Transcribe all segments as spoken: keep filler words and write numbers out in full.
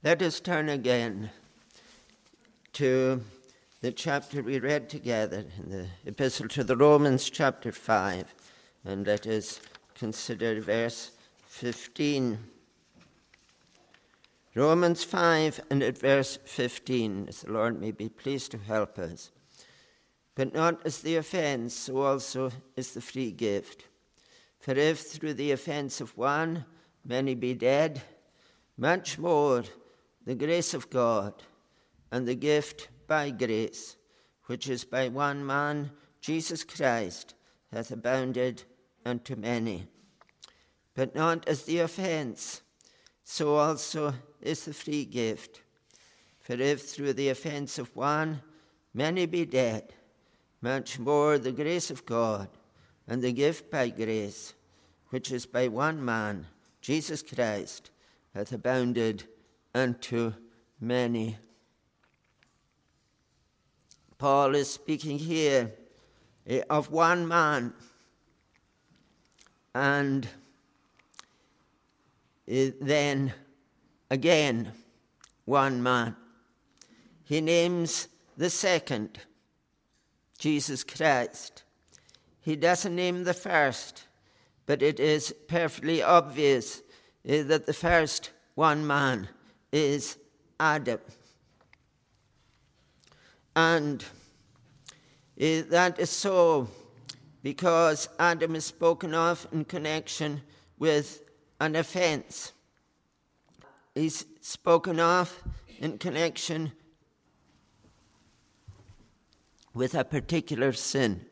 Let us turn again to the chapter we read together in the Epistle to the Romans, chapter five, and let us consider verse fifteen. Romans five and at verse fifteen, as the Lord may be pleased to help us. But not as the offense, so also is the free gift. For if through the offense of one many be dead, much more the grace of God and the gift by grace, which is by one man, Jesus Christ, hath abounded unto many. But not as the offense, so also is the free gift. For if through the offense of one many be dead, much more the grace of God and the gift by grace, which is by one man, Jesus Christ, hath abounded unto many. Paul is speaking here of one man, and then again one man. He names the second, Jesus Christ. He doesn't name the first, but it is perfectly obvious uh, that the first one man is Adam. And uh, that is so because Adam is spoken of in connection with an offense. He's spoken of in connection with a particular sin,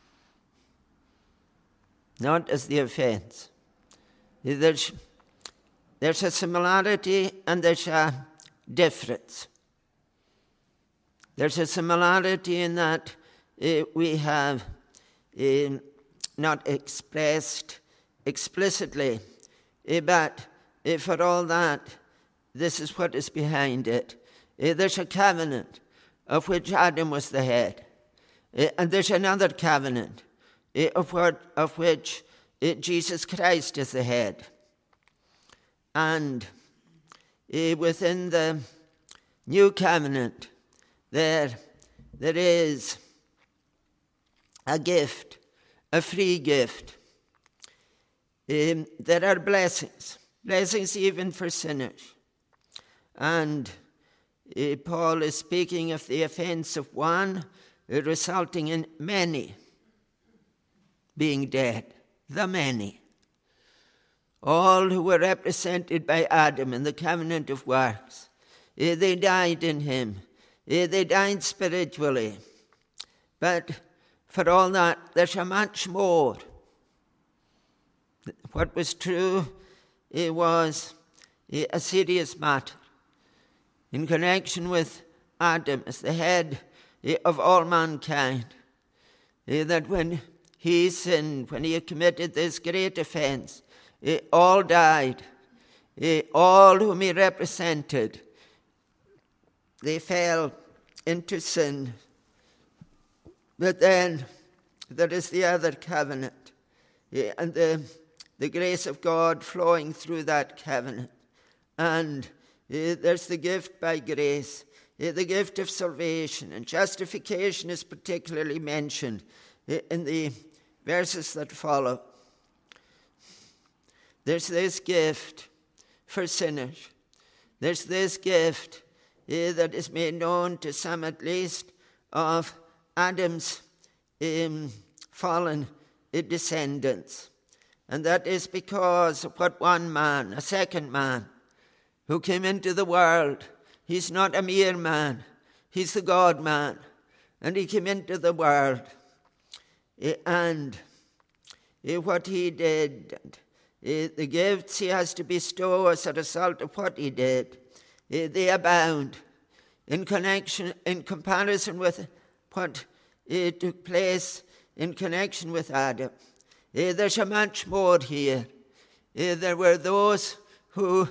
not as the offense. There's, there's a similarity and there's a difference. There's a similarity in that uh, we have uh, not expressed explicitly, uh, but uh, for all that, this is what is behind it. Uh, there's a covenant of which Adam was the head. Uh, and there's another covenant uh, of, what, of which uh, Jesus Christ is the head. And uh, within the new covenant, there, there is a gift, a free gift. Um, there are blessings, blessings even for sinners. And uh, Paul is speaking of the offense of one, resulting in many being dead, the many. All who were represented by Adam in the covenant of works, eh, they died in him. Eh, they died spiritually. But for all that, there's a much more. What was true, it was eh, a serious matter in connection with Adam as the head of all mankind, that when he sinned, when he had committed this great offense, all died. All whom he represented, they fell into sin. But then there is the other covenant, and the, the grace of God flowing through that covenant. And there's the gift by grace, the gift of salvation, and justification is particularly mentioned in the verses that follow. There's this gift for sinners. There's this gift that is made known to some at least of Adam's um, fallen descendants. And that is because of what one man, a second man, who came into the world. He's not a mere man. He's the God-man. And he came into the world. And what he did, the gifts he has to bestow as a result of what he did, they abound in connection, in comparison with what took place in connection with Adam. There's a much more here. There were those who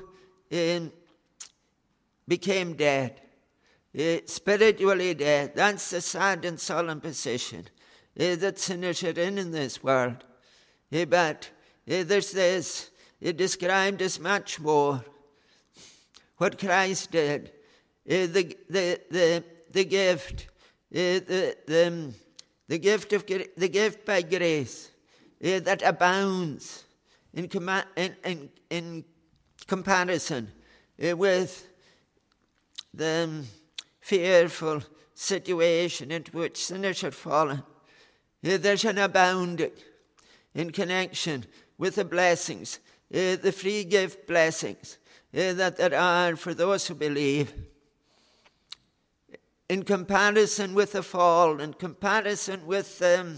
became dead, uh, spiritually dead. That's the sad and solemn position uh, that sinners are in in this world. Uh, but uh, there's this, it described as much more. what Christ did, uh, the, the, the, the gift, uh, the, the, the gift of the gift by grace uh, that abounds in, com- in, in, in comparison uh, with the um, fearful situation into which sinners had fallen. Uh, there's an abounding in connection with the blessings, uh, the free gift blessings uh, that there are for those who believe. In comparison with the fall, in comparison with um,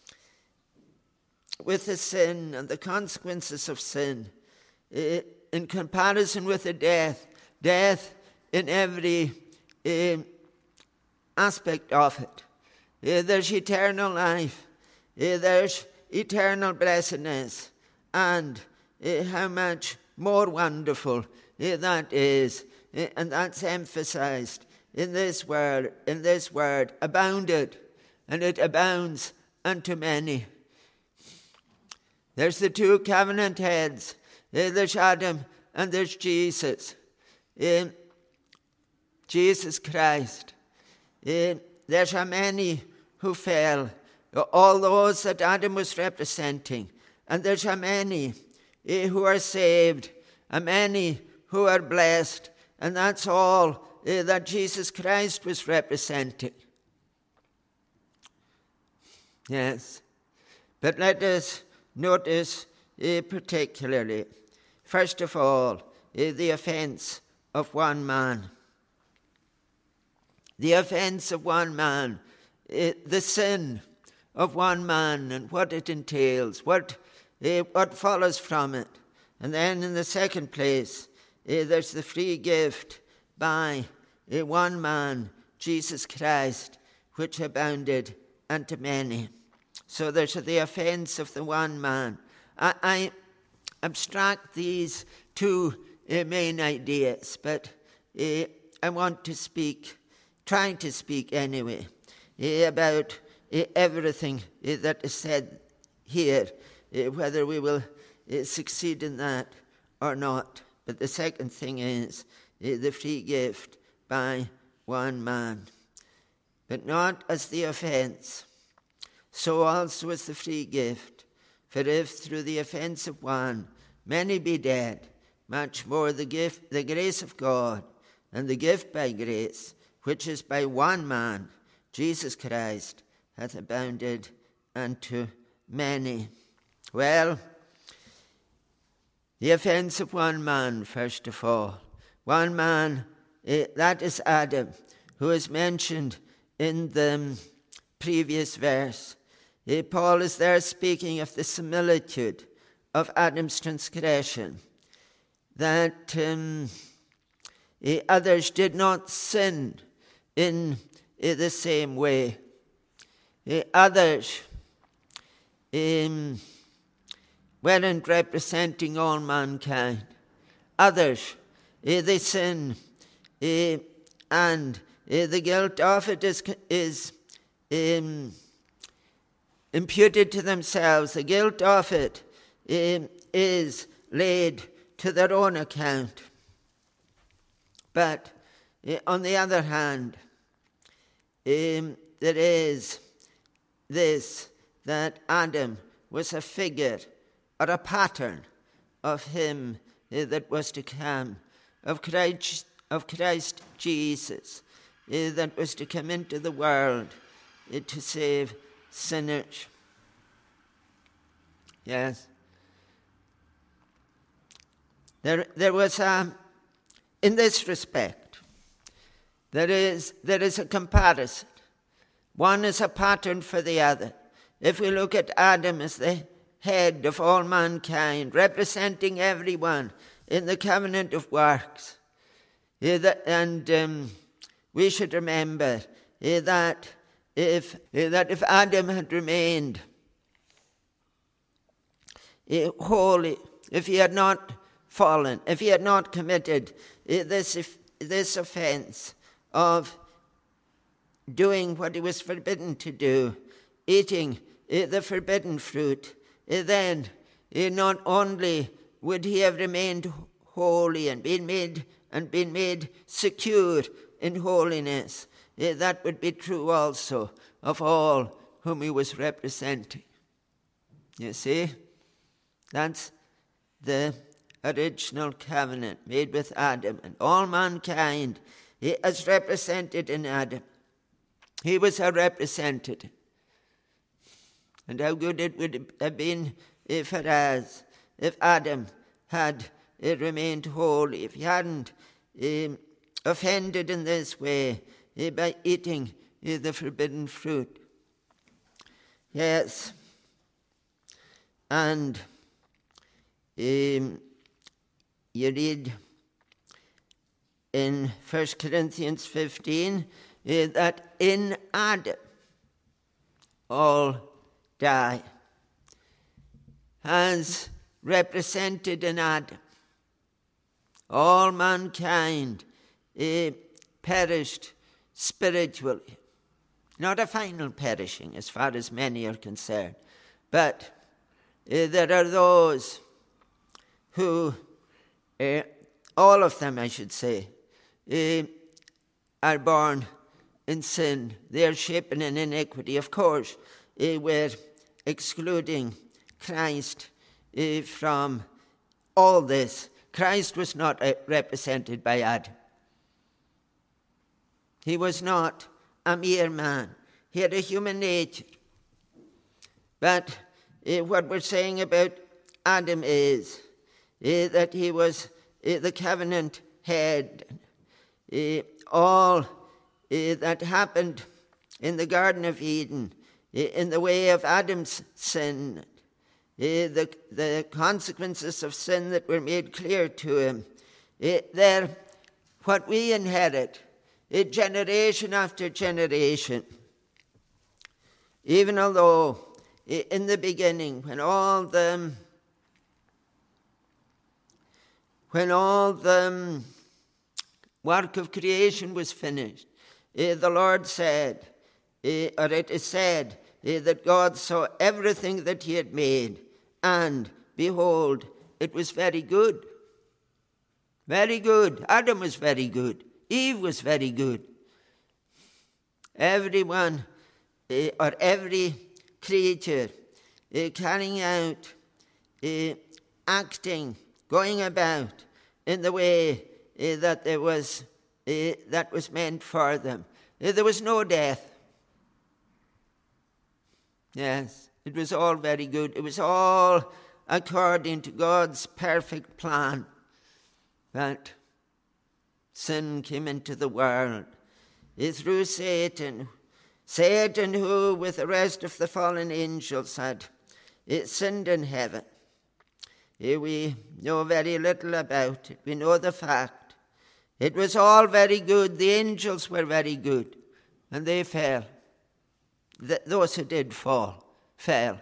with the sin and the consequences of sin, uh, in comparison with the death, death in every uh, aspect of it. Uh, there's eternal life, uh, there's eternal blessedness, and uh, how much more wonderful uh, that is, uh, and that's emphasized in this word, in this word, abounded, and it abounds unto many. There's the two covenant heads, uh, there's Adam and there's Jesus, uh, Jesus Christ. Uh, there's how many who fell, all those that Adam was representing, and there's how many uh, who are saved, and many who are blessed, and that's all uh, that Jesus Christ was representing. Yes, but let us notice uh, particularly, first of all, uh, the offense of one man. The offense of one man, uh, the sin of one man and what it entails, what uh, what follows from it. And then in the second place, uh, there's the free gift by uh, one man, Jesus Christ, which abounded unto many. So there's the offense of the one man. I, I abstract these two uh, main ideas, but uh, I want to speak, trying to speak anyway, uh, about uh, everything uh, that is said here, uh, whether we will uh, succeed in that or not. But the second thing is uh, the free gift by one man, but not as the offense. So also is the free gift. For if through the offense of one many be dead, much more the gift, the grace of God, and the gift by grace, which is by one man, Jesus Christ, hath abounded unto many. Well, the offense of one man, first of all. One man, uh, that is Adam, who is mentioned in the previous verse. Uh, Paul is there speaking of the similitude of Adam's transgression, that um, uh, others did not sin in uh, the same way. Uh, others um, weren't representing all mankind. Others, uh, they sin, uh, and uh, the guilt of it is, is um, imputed to themselves. The guilt of it um, is laid to their own account. But uh, on the other hand, um, there is this, that Adam was a figure or a pattern of him uh, that was to come, of Christ, of Christ Jesus, uh, that was to come into the world uh, to save sinners. Yes. There, there was a, in this respect, there is, there is a comparison. One is a pattern for the other. If we look at Adam as the head of all mankind, representing everyone in the covenant of works, and um, we should remember that if that if Adam had remained holy, if he had not fallen, if he had not committed this this offense of doing what he was forbidden to do, eating the forbidden fruit, then not only would he have remained holy and been made and been made secure in holiness, uh, that would be true also of all whom he was representing. You see, that's the original covenant made with Adam, and all mankind as represented in Adam. He was a representative. And how good it would have been for us if Adam had uh, remained holy, if he hadn't um, offended in this way uh, by eating uh, the forbidden fruit. Yes. And um, you read in First Corinthians fifteen uh, that in Adam all die, as represented in Adam. All mankind uh, perished spiritually. Not a final perishing as far as many are concerned, but uh, there are those who, uh, all of them I should say, uh, are born in sin. They are shapen in iniquity. Of course, uh, we're excluding Christ uh, from all this. Christ was not uh, represented by Adam. He was not a mere man. He had a human nature. But uh, what we're saying about Adam is uh, that he was uh, the covenant head. Uh, all uh, that happened in the Garden of Eden, uh, in the way of Adam's sin, uh, the, the consequences of sin that were made clear to him, uh, they're what we inherit, uh, generation after generation. Even although uh, in the beginning, when all the when all the work of creation was finished, uh, the Lord said, uh, or it is said, uh, that God saw everything that he had made, and behold, it was very good. Very good. Adam was very good. Eve was very good. Everyone, uh, or every creature, uh, carrying out, uh, acting, going about in the way Uh, that there was uh, that was meant for them. Uh, there was no death. Yes, it was all very good. It was all according to God's perfect plan. But sin came into the world uh, through Satan. Satan, who with the rest of the fallen angels had uh, sinned in heaven. Uh, we know very little about it. We know the fact. It was all very good. The angels were very good, and they fell. Th- those who did fall, fell.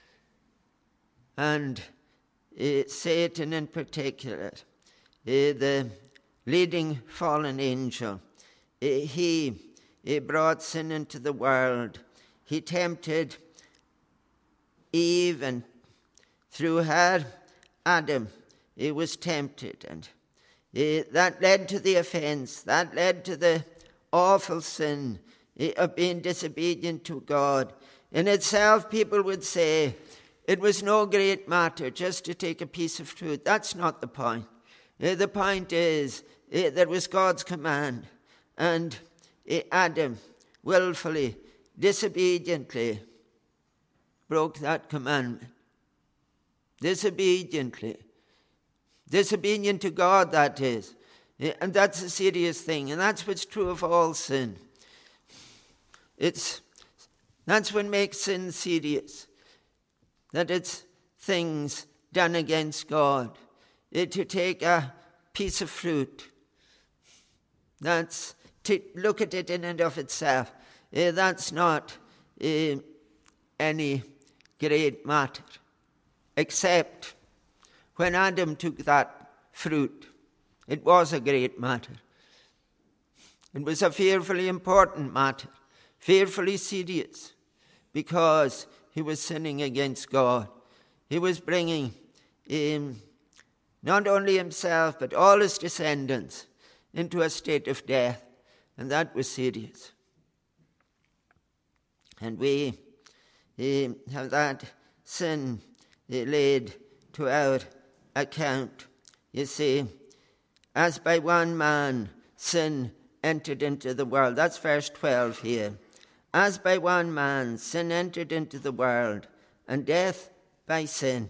And uh, Satan in particular, uh, the leading fallen angel, uh, he, he brought sin into the world. He tempted Eve, and through her, Adam, he was tempted, and Uh, that led to the offense. That led to the awful sin uh, of being disobedient to God. In itself, people would say it was no great matter just to take a piece of fruit. That's not the point. Uh, the point is uh, that was God's command. And uh, Adam willfully, disobediently broke that commandment. Disobediently. Disobedient to God, that is. And that's a serious thing. And that's what's true of all sin. It's That's what makes sin serious. That it's things done against God. It, to take a piece of fruit. That's to look at it in and of itself. Uh, that's not uh, any great matter. Except when Adam took that fruit, it was a great matter. It was a fearfully important matter, fearfully serious, because he was sinning against God. He was bringing um, not only himself, but all his descendants into a state of death, and that was serious. And we uh, have that sin uh, laid to our account. You see, as by one man sin entered into the world. That's verse twelve here. As by one man sin entered into the world, and death by sin.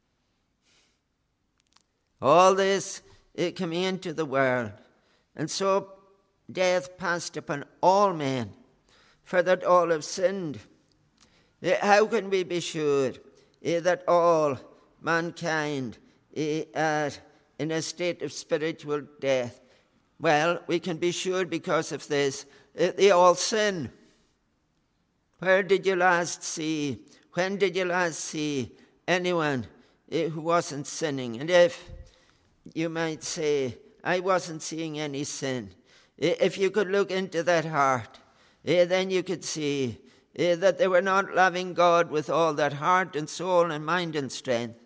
All this it came into the world, and so death passed upon all men, for that all have sinned. How can we be sure that all mankind are in a state of spiritual death? Well, we can be sure because of this. They all sin. Where did you last see, when did you last see anyone who wasn't sinning? And if you might say, I wasn't seeing any sin, if you could look into that heart, then you could see that they were not loving God with all that heart and soul and mind and strength.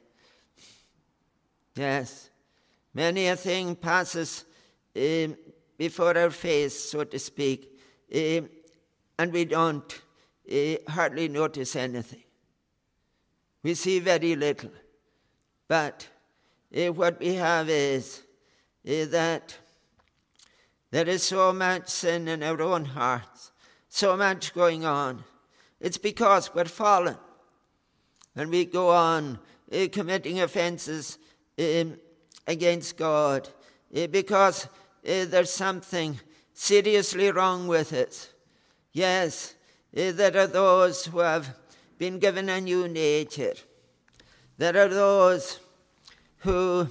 Yes, many a thing passes um, before our face, so to speak, um, and we don't uh, hardly notice anything. We see very little. But uh, what we have is uh, that there is so much sin in our own hearts, so much going on. It's because we're fallen. And we go on uh, committing offenses um, against God uh, because uh, there's something seriously wrong with us. Yes, uh, there are those who have been given a new nature. There are those who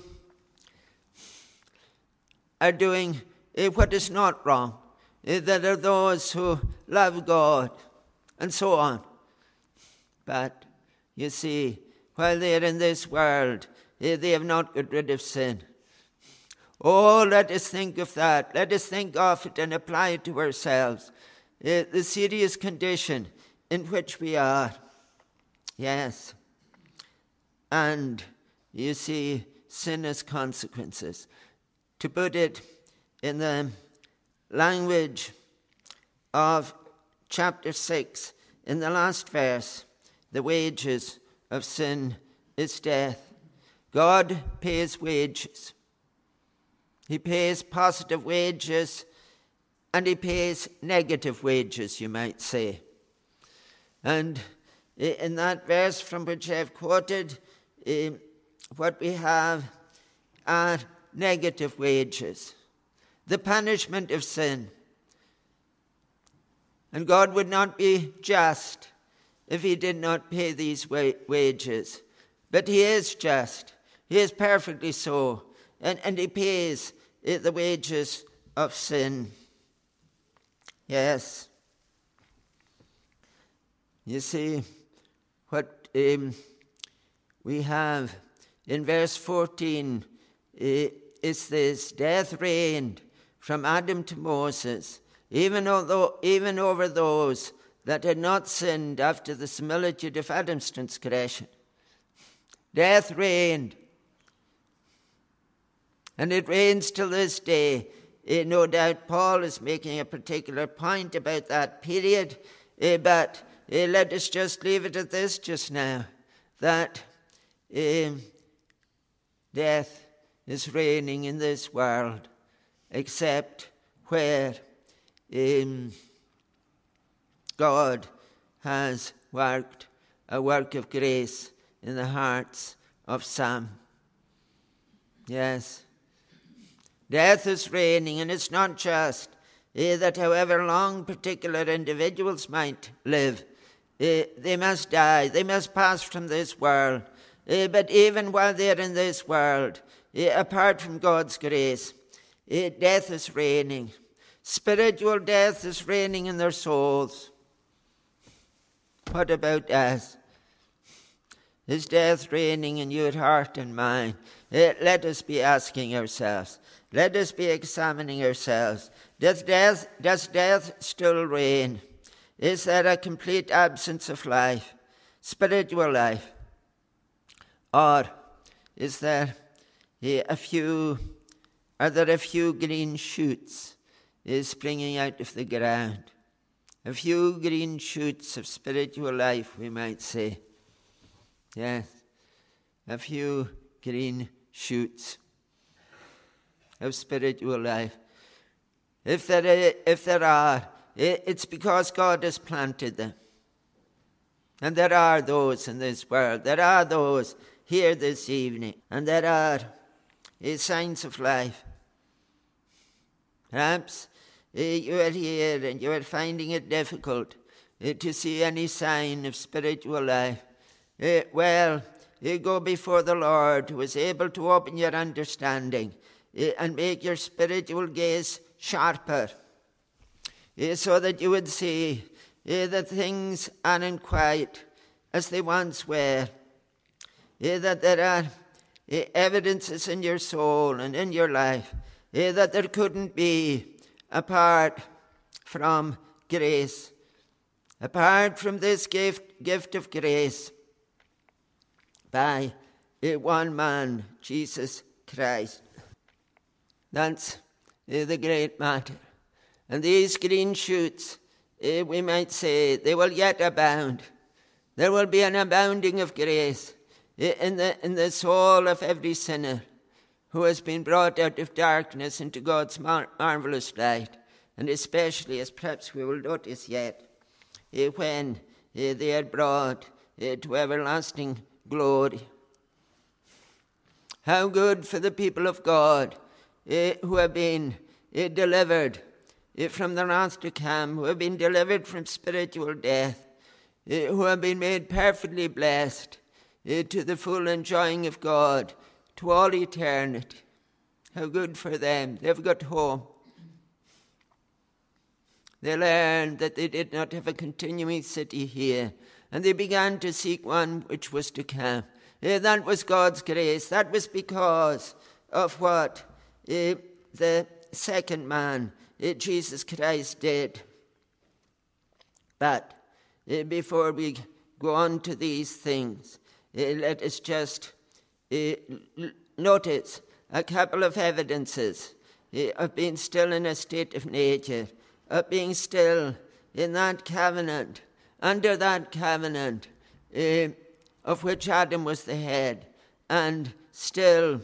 are doing uh, what is not wrong. Uh, there are those who love God, and so on. But, you see, while they are in this world, uh, they have not got rid of sin. Oh, let us think of that. Let us think of it and apply it to ourselves. Uh, the serious condition in which we are. Yes. And, you see, sin has consequences. To put it in the language of chapter six, in the last verse, the wages of sin is death. God pays wages. He pays positive wages, and he pays negative wages, you might say. And in that verse from which I've quoted, uh, what we have are negative wages, the punishment of sin. And God would not be just if he did not pay these wa- wages. But he is just. He is perfectly so. And, and he pays uh, the wages of sin. Yes. You see, what um, we have in verse fourteen uh, is this: death reigned from Adam to Moses, even although even over those that had not sinned after the similitude of Adam's transgression. Death reigned. And it reigns till this day. Uh, no doubt Paul is making a particular point about that period, uh, but uh, let us just leave it at this just now, that uh, death is reigning in this world, except where um, God has worked a work of grace in the hearts of some. Yes. Death is reigning, and it's not just uh, that however long particular individuals might live, uh, they must die, they must pass from this world. Uh, but even while they're in this world, uh, apart from God's grace, uh, death is reigning. Spiritual death is reigning in their souls. What about us? Is death reigning in your heart and mind? Uh, let us be asking ourselves. Let us be examining ourselves. Does death, does death still reign? Is there a complete absence of life, spiritual life? Or is there a few are there a few green shoots uh, springing out of the ground. A few green shoots of spiritual life, we might say. Yes, a few green shoots of spiritual life. If there, are, if there are, it's because God has planted them. And there are those in this world. There are those here this evening. And there are uh, signs of life. Perhaps uh, you are here and you are finding it difficult uh, to see any sign of spiritual life. Uh, well, you go before the Lord, who is able to open your understanding uh, and make your spiritual gaze sharper, uh, so that you would see uh, that things aren't quite as they once were, uh, that there are uh, evidences in your soul and in your life uh, that there couldn't be apart from grace, apart from this gift, gift of grace by uh, one man, Jesus Christ. That's uh, the great matter. And these green shoots, uh, we might say, they will yet abound. There will be an abounding of grace uh, in the in the soul of every sinner who has been brought out of darkness into God's mar- marvelous light, and especially, as perhaps we will notice yet, uh, when uh, they are brought uh, to everlasting glory. How good for the people of God uh, who have been uh, delivered uh, from the wrath to come, who have been delivered from spiritual death, uh, who have been made perfectly blessed uh, to the full enjoying of God to all eternity. How good for them. They've got home. They learned that they did not have a continuing city here, and they began to seek one which was to come. Uh, that was God's grace. That was because of what uh, the second man, uh, Jesus Christ, did. But uh, before we go on to these things, uh, let us just uh, notice a couple of evidences uh, of being still in a state of nature, of being still in that covenant, under that covenant uh, of which Adam was the head, and still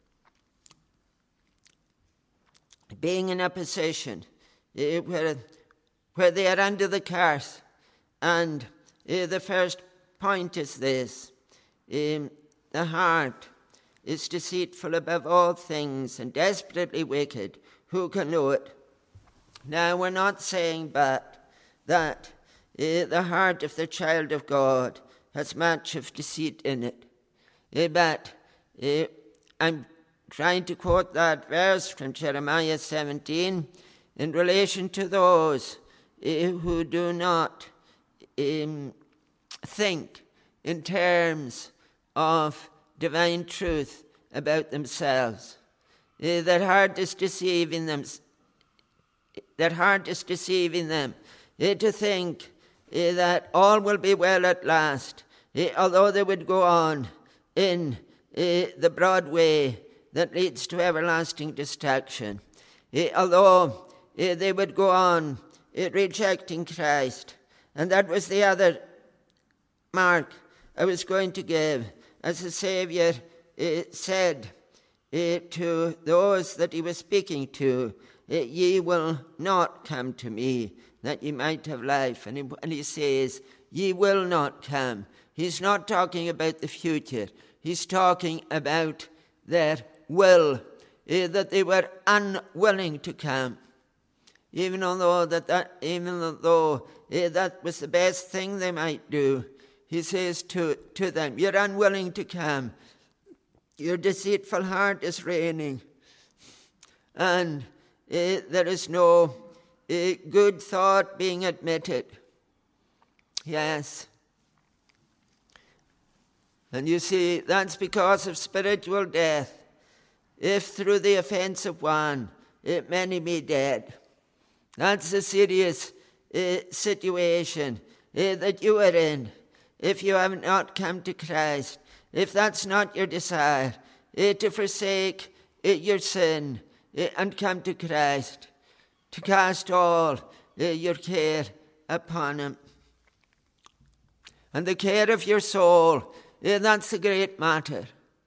being in a position uh, where, where they are under the curse. And uh, the first point is this: um, the heart is deceitful above all things and desperately wicked. Who can know it? Now, we're not saying but that uh, the heart of the child of God has much of deceit in it. Uh, but uh, I'm trying to quote that verse from Jeremiah seventeen in relation to those uh, who do not um, think in terms of divine truth about themselves. Uh, their heart is deceiving them. Their heart is deceiving them uh, to think uh, that all will be well at last, uh, although they would go on in uh, the broad way that leads to everlasting destruction. Uh, although uh, they would go on uh, rejecting Christ. And that was the other mark I was going to give, as the Saviour uh, said uh, to those that he was speaking to, uh, ye will not come to me, that ye might have life. And he, and he says, ye will not come. He's not talking about the future. He's talking about their will, uh, that they were unwilling to come. Even though that, that even though uh, that was the best thing they might do, he says to, to them, you're unwilling to come. Your deceitful heart is reigning. And uh, there is no uh, good thought being admitted. Yes. And you see, that's because of spiritual death. If through the offense of one, it many be dead. That's a serious uh, situation uh, that you are in. If you have not come to Christ, if that's not your desire, uh, to forsake uh, your sin, uh, and come to Christ, to cast all uh, your care upon him. And the care of your soul, uh, that's the great matter.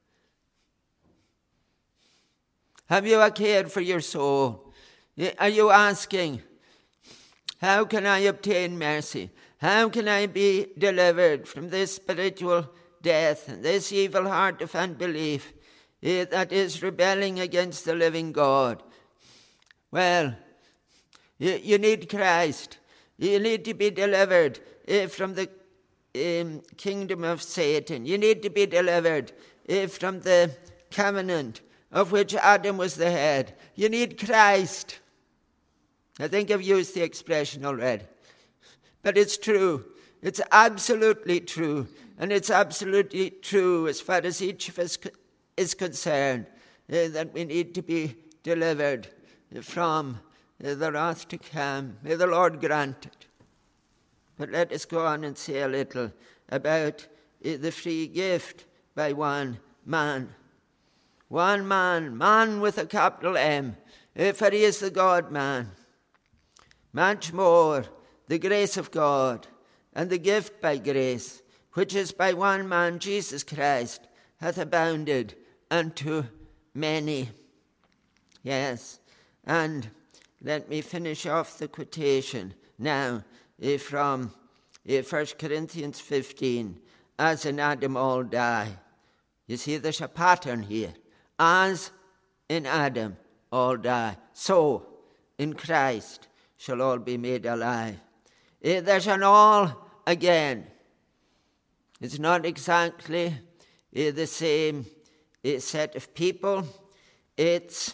Have you a care for your soul? Uh, are you asking, how can I obtain mercy? How can I be delivered from this spiritual death and this evil heart of unbelief uh, that is rebelling against the living God? Well, you, you need Christ. You need to be delivered uh, from the um, kingdom of Satan. You need to be delivered uh, from the covenant of which Adam was the head. You need Christ. I think I've used the expression already. But it's true. It's absolutely true. And it's absolutely true as far as each of us is concerned, uh, that we need to be delivered from uh, the wrath to come. May the Lord grant it. But let us go on and say a little about uh, the free gift by one man. One man, man with a capital M, uh, for he is the God-man. Much more, the grace of God and the gift by grace, which is by one man, Jesus Christ, hath abounded unto many. Yes, and let me finish off the quotation now uh, from uh, First Corinthians fifteen. As in Adam all die. You see, there's a pattern here. As in Adam all die, so in Christ shall all be made alive. Uh, there's an all again. It's not exactly uh, the same uh, set of people. It's,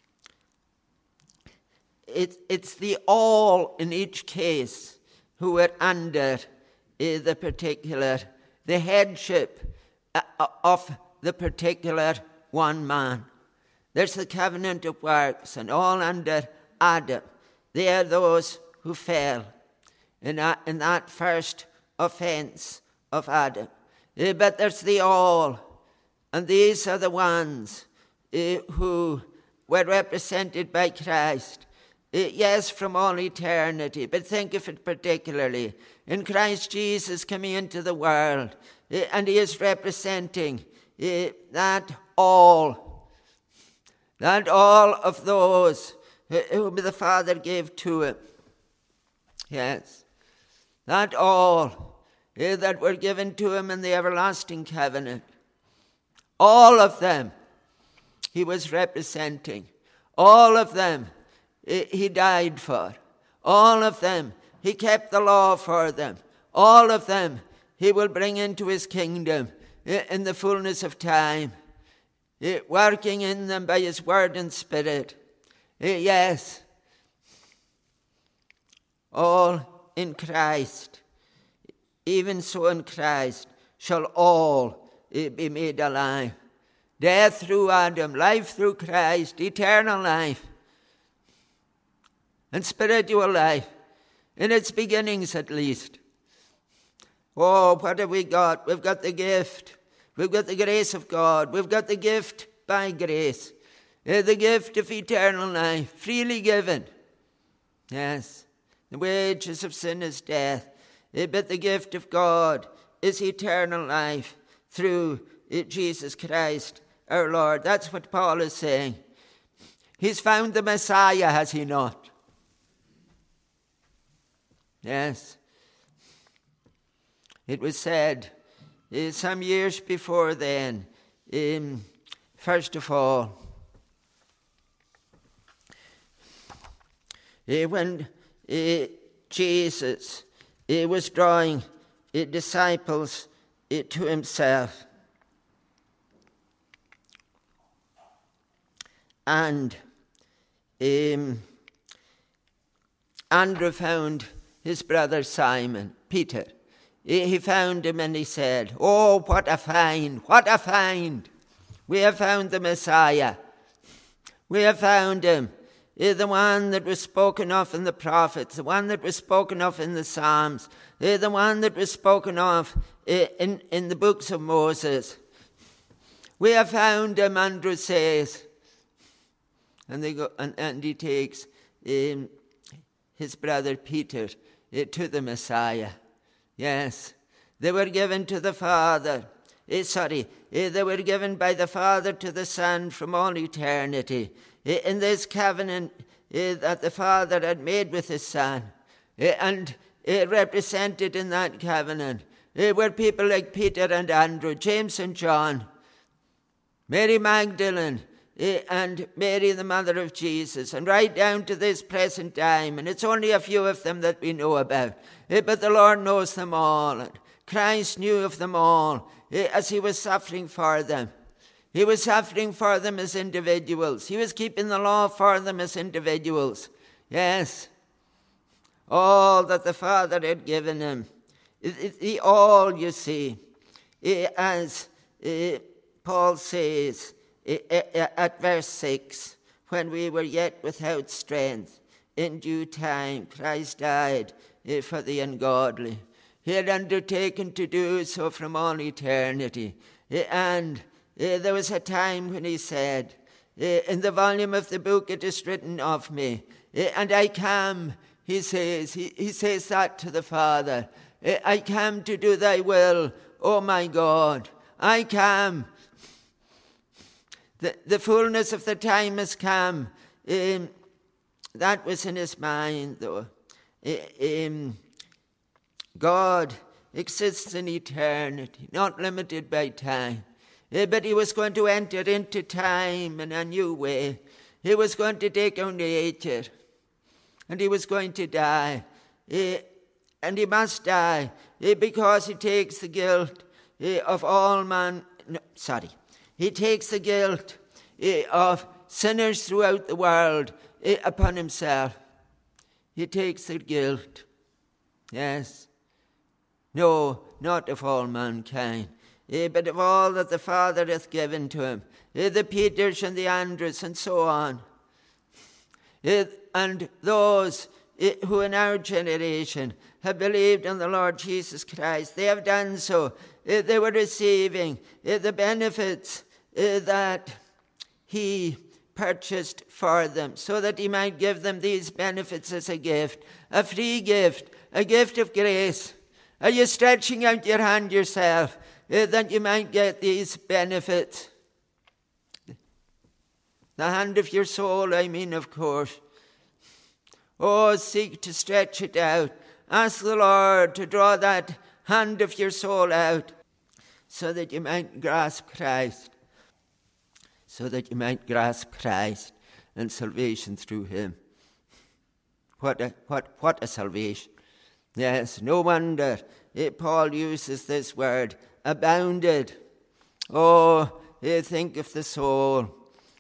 it, it's the all in each case who are under uh, the particular, the headship uh, of the particular one man. There's the covenant of works, and all under Adam. They are those who fell in that, in that first offense of Adam. Uh, but there's the all, and these are the ones uh, who were represented by Christ. Uh, yes, from all eternity, but think of it particularly in Christ Jesus coming into the world, uh, and he is representing uh, that all, that all of those whom the Father gave to him. Yes, that all uh, that were given to him in the everlasting covenant. All of them he was representing. All of them uh, he died for. All of them he kept the law for them. All of them he will bring into his kingdom uh, in the fullness of time, uh, working in them by his word and spirit. Uh, yes, all in Christ, even so in Christ shall all uh, be made alive. Death through Adam, life through Christ, eternal life, and spiritual life, in its beginnings at least. Oh, what have we got? We've got the gift. We've got the grace of God. We've got the gift by grace. Uh, the gift of eternal life, freely given. Yes, the wages of sin is death, uh, but the gift of God is eternal life through uh, Jesus Christ our Lord. That's what Paul is saying. He's found the Messiah, has he not? Yes. It was said uh, some years before then, um, first of all, Uh, when uh, Jesus uh, was drawing uh, disciples uh, to himself, and um, Andrew found his brother Simon, Peter. Uh, he found him and he said, "Oh, what a find, what a find! We have found the Messiah. We have found him. Uh, the one that was spoken of in the prophets, the one that was spoken of in the Psalms, uh, the one that was spoken of uh, in, in the books of Moses. We have found him," Andrew says. and they go, and, and he takes um, his brother Peter uh, to the Messiah. Yes, they were given to the Father. Uh, sorry, uh, they were given by the Father to the Son from all eternity. Uh, in this covenant uh, that the Father had made with his Son, uh, and uh, represented in that covenant uh, were people like Peter and Andrew, James and John, Mary Magdalene, and Mary, the mother of Jesus, and right down to this present time. And it's only a few of them that we know about. But the Lord knows them all. And Christ knew of them all as he was suffering for them. He was suffering for them as individuals. He was keeping the law for them as individuals. Yes. All that the Father had given him. The all, you see. As Paul says, at verse six, when we were yet without strength, in due time Christ died for the ungodly. He had undertaken to do so from all eternity. And there was a time when he said, in the volume of the book it is written of me, and I come, he says, he, he says that to the Father, I come to do thy will, O my God. I come. The, the fullness of the time has come. Um, that was in his mind, though. Um, God exists in eternity, not limited by time. Uh, but he was going to enter into time in a new way. He was going to take our nature. And he was going to die. Uh, and he must die uh, because he takes the guilt uh, of all man... No, sorry. He takes the guilt uh, of sinners throughout the world uh, upon himself. He takes the guilt. Yes. No, not of all mankind, uh, but of all that the Father hath given to him. Uh, the Peters and the Andrews and so on. Uh, and those uh, who in our generation have believed in the Lord Jesus Christ, they have done so. Uh, they were receiving uh, the benefits uh, that he purchased for them, so that he might give them these benefits as a gift, a free gift, a gift of grace. Are you stretching out your hand yourself uh, that you might get these benefits? The hand of your soul, I mean, of course. Oh, seek to stretch it out. Ask the Lord to draw that hand of your soul out so that you might grasp Christ. So that you might grasp Christ and salvation through him. What a, what, what a salvation. Yes, no wonder eh, Paul uses this word, abounded. Oh, eh, think of the soul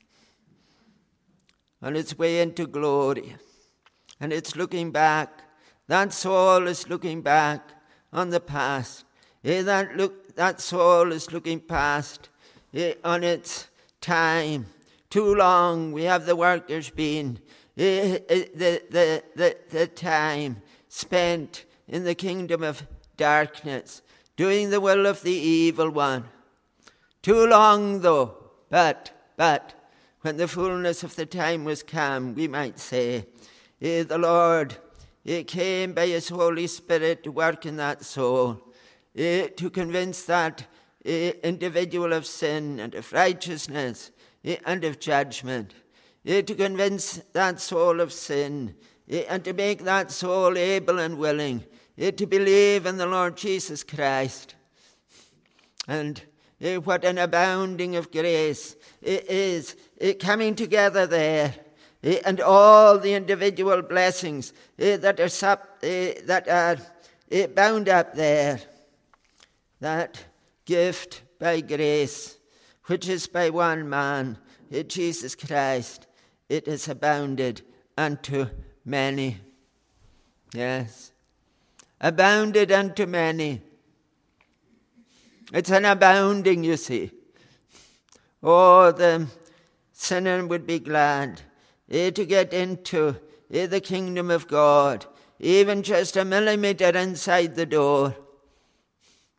on its way into glory. And it's looking back. That soul is looking back on the past. Eh, that, look, that soul is looking past eh, on its time. Too long we have the workers been. Eh, eh, the, the, the, the time spent in the kingdom of darkness, doing the will of the evil one. Too long, though, but, but, when the fullness of the time was come, we might say, eh, the Lord eh, came by his Holy Spirit to work in that soul, eh, to convince that eh, individual of sin and of righteousness eh, and of judgment, eh, to convince that soul of sin, eh, and to make that soul able and willing eh, to believe in the Lord Jesus Christ. And eh, what an abounding of grace it is eh, coming together there. Uh, and all the individual blessings uh, that are sup, uh, that are uh, bound up there. That gift by grace, which is by one man, uh, Jesus Christ, it is abounded unto many. Yes, abounded unto many. It's an abounding, you see. Oh, the sinner would be glad Eh, to get into eh, the kingdom of God, even just a millimeter inside the door.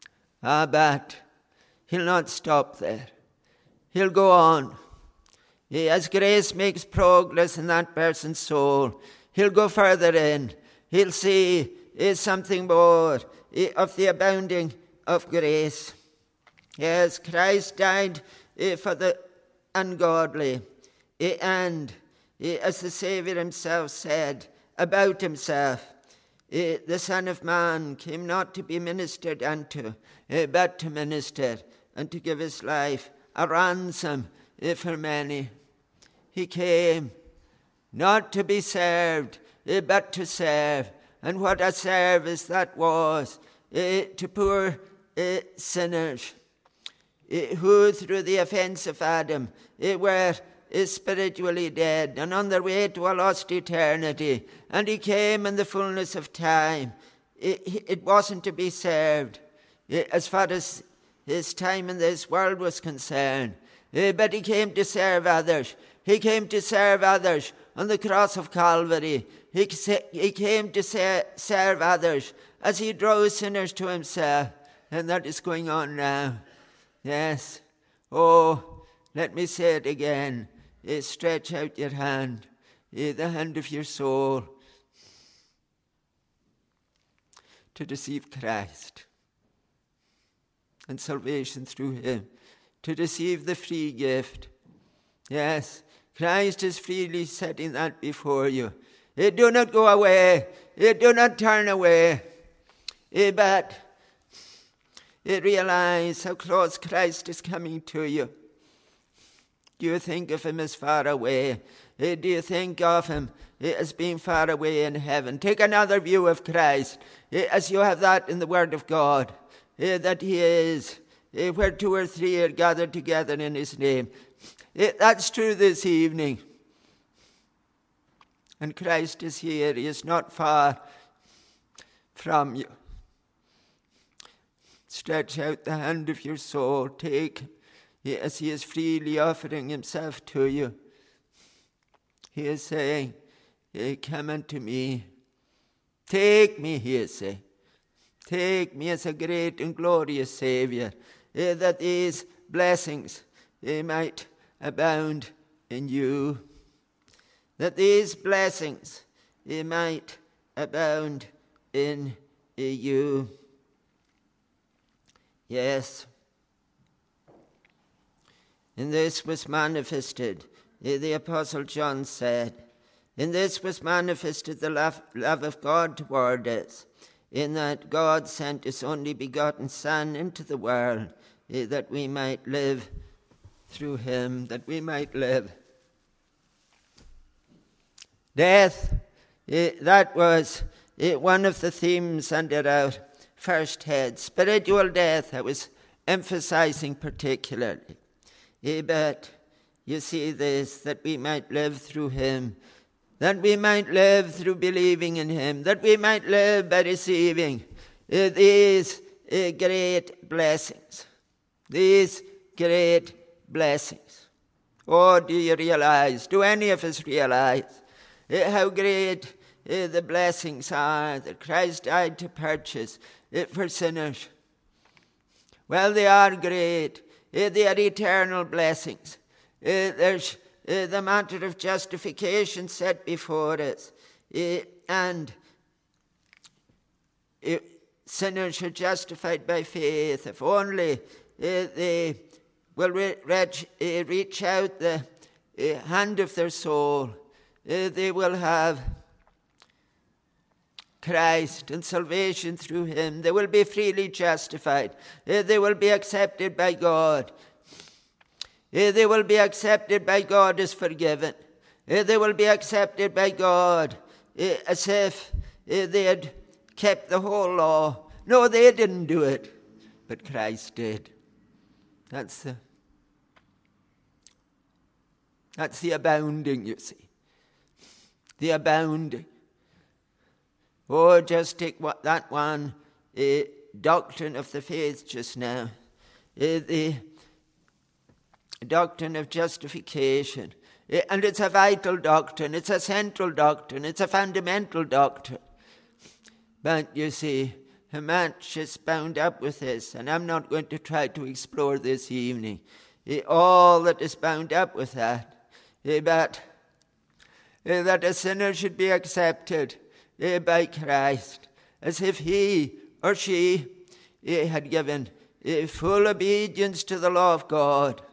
Ah, but he'll not stop there. He'll go on. As grace makes progress in that person's soul, he'll go further in. He'll see something more of the abounding of grace. Yes, Christ died for the ungodly. And as the Saviour himself said about himself, the Son of Man came not to be ministered unto, but to minister and to give his life a ransom for many. He came not to be served, but to serve. And what a service that was to poor sinners who through the offense of Adam were spiritually dead and on their way to a lost eternity. And he came in the fullness of time. It wasn't to be served as far as his time in this world was concerned, but he came to serve others. He came to serve others on the cross of Calvary. He, he came to ser- serve others as he draws sinners to himself. And that is going on now. Yes. Oh, let me say it again. Stretch out your hand, the hand of your soul, to receive Christ and salvation through him, to receive the free gift. Yes, Christ is freely setting that before you. Do not go away. Do not turn away. But realize how close Christ is coming to you. Do you think of him as far away? Do you think of him as being far away in heaven? Take another view of Christ as you have that in the Word of God, that he is where two or three are gathered together in his name. That's true this evening. And Christ is here. He is not far from you. Stretch out the hand of your soul. Take as he is freely offering himself to you. He is saying, come unto me. Take me, he is saying. Take me as a great and glorious Saviour, that these blessings might abound in you. That these blessings might abound in you. Yes. In this was manifested, the Apostle John said, in this was manifested the love, love of God toward us, in that God sent his only begotten Son into the world, that we might live through him, that we might live. Death, that was one of the themes under our first head. Spiritual death, I was emphasizing particularly. But you see this, that we might live through him, that we might live through believing in him, that we might live by receiving uh, these uh, great blessings, these great blessings. Oh, do you realize, do any of us realize uh, how great uh, the blessings are that Christ died to purchase uh, for sinners? Well, they are great. Uh, they are eternal blessings. Uh, there's uh, the matter of justification set before us. Uh, and uh, sinners are justified by faith. If only uh, they will re- reach, uh, reach out the uh, hand of their soul, uh, they will have Christ and salvation through him. They will be freely justified. Uh, they will be accepted by God. Uh, they will be accepted by God as forgiven. Uh, they will be accepted by God uh, as if uh, they had kept the whole law. No, they didn't do it, but Christ did. That's the, that's the abounding, you see. The abounding. Oh, just take what, that one uh, doctrine of the faith just now. Uh, the doctrine of justification. Uh, and it's a vital doctrine. It's a central doctrine. It's a fundamental doctrine. But you see, much is bound up with this, and I'm not going to try to explore this evening. Uh, all that is bound up with that. uh, but uh, that a sinner should be accepted uh, by Christ, as if he or she uh, had given uh, full obedience to the law of God,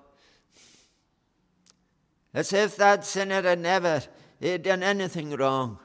as if that sinner had never uh, done anything wrong.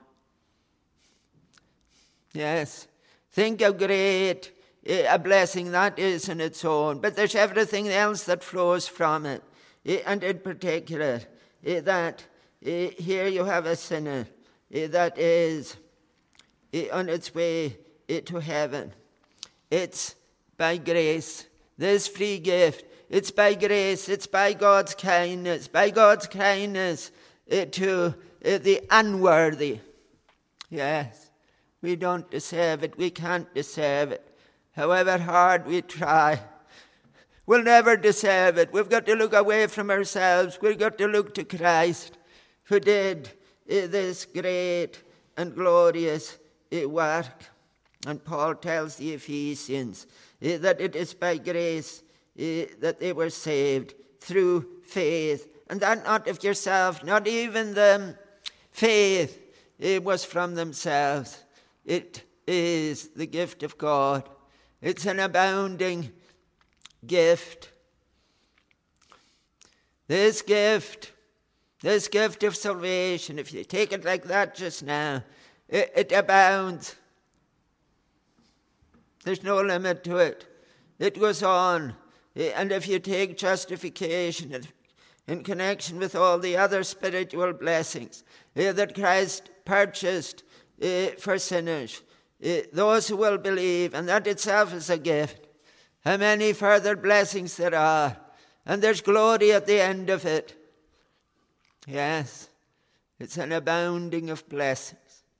Yes, think how great uh, a blessing that is in its own, but there's everything else that flows from it, uh, and in particular, uh, that uh, here you have a sinner uh, that is uh, on its way uh, to heaven. It's by grace, this free gift. It's by grace, it's by God's kindness, by God's kindness uh, to uh, the unworthy. Yes, we don't deserve it, we can't deserve it. However hard we try, we'll never deserve it. We've got to look away from ourselves. We've got to look to Christ, who did uh, this great and glorious uh, work. And Paul tells the Ephesians uh, that it is by grace uh, that they were saved through faith. And that not of yourself, not even the faith it was from themselves. It is the gift of God. It's an abounding gift. This gift, this gift of salvation, if you take it like that just now, it, it abounds. There's no limit to it. It goes on. And if you take justification in connection with all the other spiritual blessings that Christ purchased for sinners, those who will believe, and that itself is a gift. How many further blessings there are, and there's glory at the end of it. Yes, it's an abounding of blessings.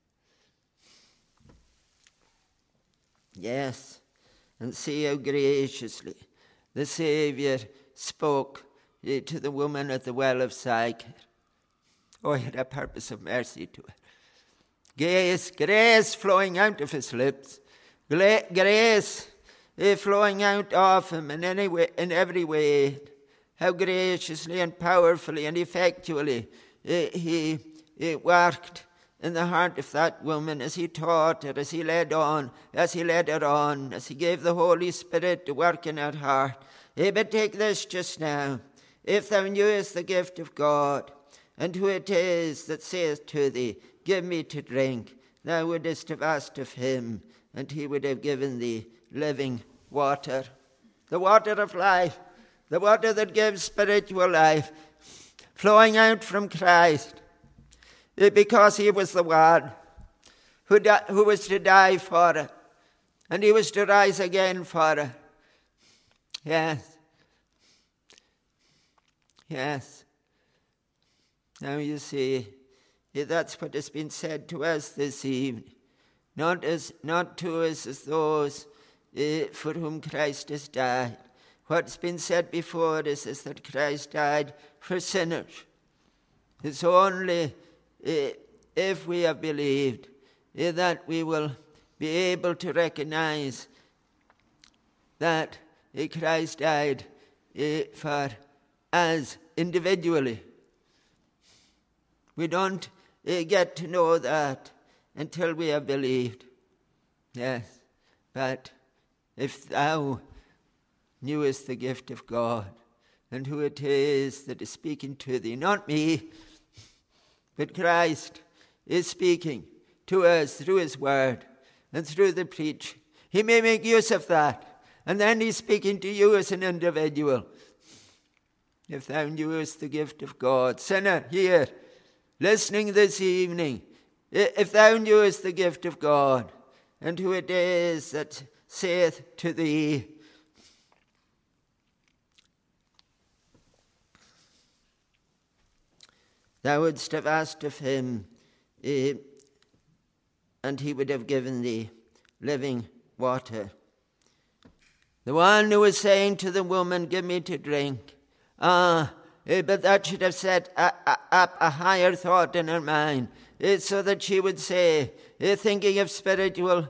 Yes, and see how graciously the Saviour spoke to the woman at the well of Sychar. Oh, he had a purpose of mercy to it. Grace, grace flowing out of his lips, grace uh, flowing out of him in any way, in every way. How graciously and powerfully and effectually uh, he uh, worked in the heart of that woman as he taught her, as he led on, as he led her on, as he gave the Holy Spirit to work in her heart. Uh, but take this just now. If thou knewest the gift of God, and who it is that saith to thee, give me to drink, thou wouldest have asked of him, and he would have given thee living water. The water of life, the water that gives spiritual life, flowing out from Christ, because he was the one who, di- who was to die for it, and he was to rise again for it. Yes. Yes. Now you see, that's what has been said to us this evening. Not as not to us as those uh, for whom Christ has died. What's been said before us is that Christ died for sinners. It's only uh, if we have believed uh, that we will be able to recognize that uh, Christ died uh, for us individually. We don't uh, get to know that until we have believed. Yes, but if thou knewest the gift of God, and who it is that is speaking to thee, not me, but Christ is speaking to us through his word and through the preaching. He may make use of that, and then he's speaking to you as an individual. If thou knewest the gift of God, sinner, here, listening this evening, if thou knewest the gift of God, and who it is that saith to thee, thou wouldst have asked of him, uh, and he would have given thee living water. The one who was saying to the woman, give me to drink. Ah, uh, but that should have set up a, a, a higher thought in her mind, uh, so that she would say, uh, thinking of spiritual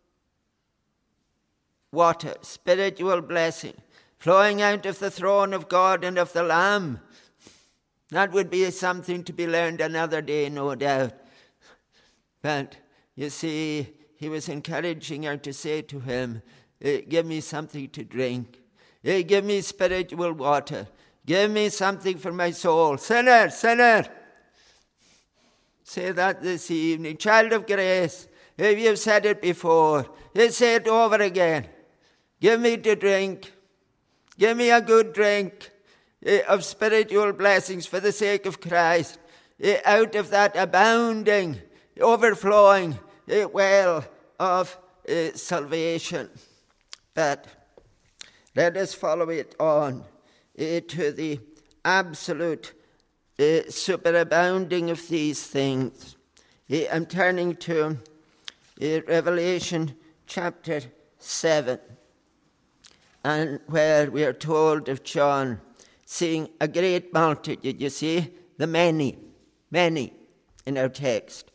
water, spiritual blessing, flowing out of the throne of God and of the Lamb. That would be something to be learned another day, no doubt. But you see, he was encouraging her to say to him, give me something to drink. Give me spiritual water. Give me something for my soul. Sinner, sinner. Say that this evening. Child of grace, if you've said it before, say it over again. Give me to drink. Give me a good drink of spiritual blessings for the sake of Christ. Out of that abounding, overflowing well of salvation. But let us follow it on to the absolute Uh, superabounding of these things. Uh, I'm turning to uh, Revelation chapter seven, and where we are told of John seeing a great multitude. You see, the many, many in our text.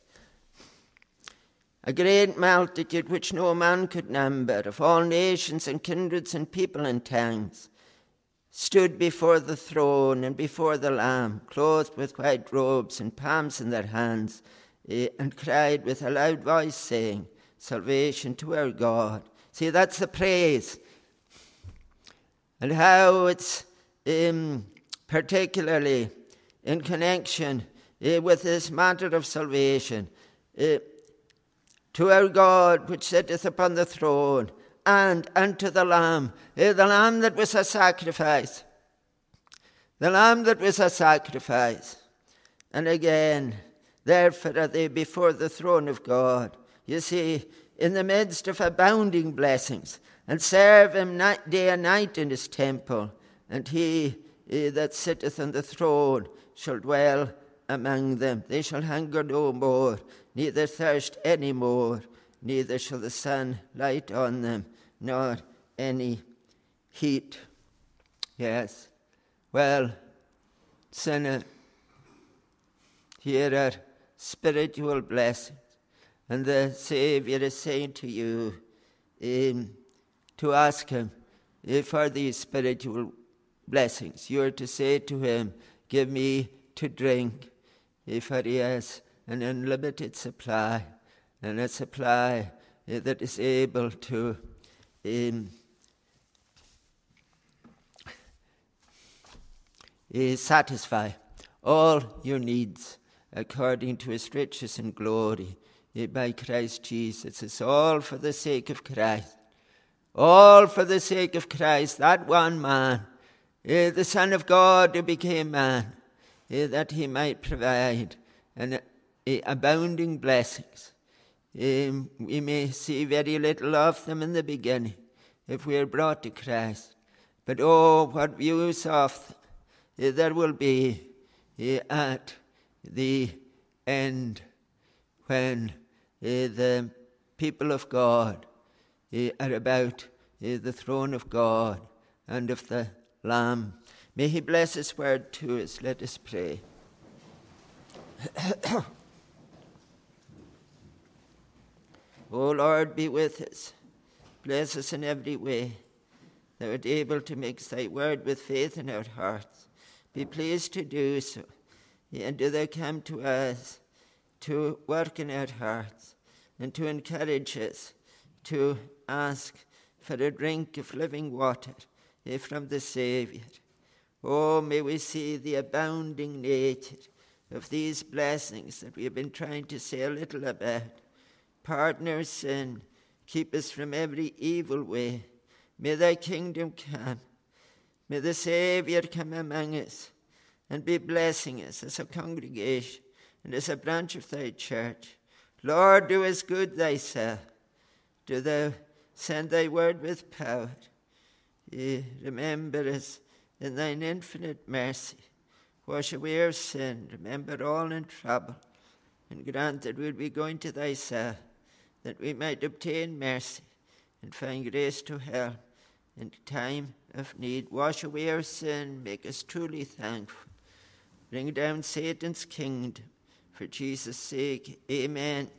A great multitude which no man could number, of all nations and kindreds and people and tongues, stood before the throne and before the Lamb, clothed with white robes and palms in their hands, eh, and cried with a loud voice, saying, salvation to our God. See, that's the praise. And how it's um, particularly in connection uh, with this matter of salvation. Uh, to our God, which sitteth upon the throne, and unto the Lamb, uh, the Lamb that was a sacrifice. The Lamb that was a sacrifice. And again, therefore are they before the throne of God. You see, in the midst of abounding blessings, and serve him night, day and night in his temple, and he uh, that sitteth on the throne shall dwell among them. They shall hunger no more, neither thirst any more, neither shall the sun light on them, nor any heat. Yes. Well, sinner, here are spiritual blessings. And the Saviour is saying to you um, to ask him uh, for these spiritual blessings. You are to say to him, give me to drink, uh, for he has an unlimited supply, and a supply uh, that is able to um, uh, satisfy all your needs according to his riches and glory uh, by Christ Jesus. It's all for the sake of Christ. All for the sake of Christ, that one man, uh, the Son of God who became man, uh, that he might provide an uh, abounding blessings. Um, we may see very little of them in the beginning if we are brought to Christ. But oh, what views of them uh, there will be uh, at the end when uh, the people of God uh, are about uh, the throne of God and of the Lamb. May he bless his word to us. Let us pray. O Lord, be with us. Bless us in every way. Thou art able to mix thy word with faith in our hearts. Be pleased to do so. And do thou come to us to work in our hearts and to encourage us to ask for a drink of living water from the Saviour. Oh, may we see the abounding nature of these blessings that we have been trying to say a little about. Pardon our sin. Keep us from every evil way. May thy kingdom come. May the Saviour come among us and be blessing us as a congregation and as a branch of thy church. Lord, do us good thyself. Do thou send thy word with power. Ye remember us in thine infinite mercy. Wash away our sin. Remember all in trouble. And grant that we'll be going to thyself, that we might obtain mercy and find grace to help in time of need. Wash away our sin. Make us truly thankful. Bring down Satan's kingdom. For Jesus' sake, amen.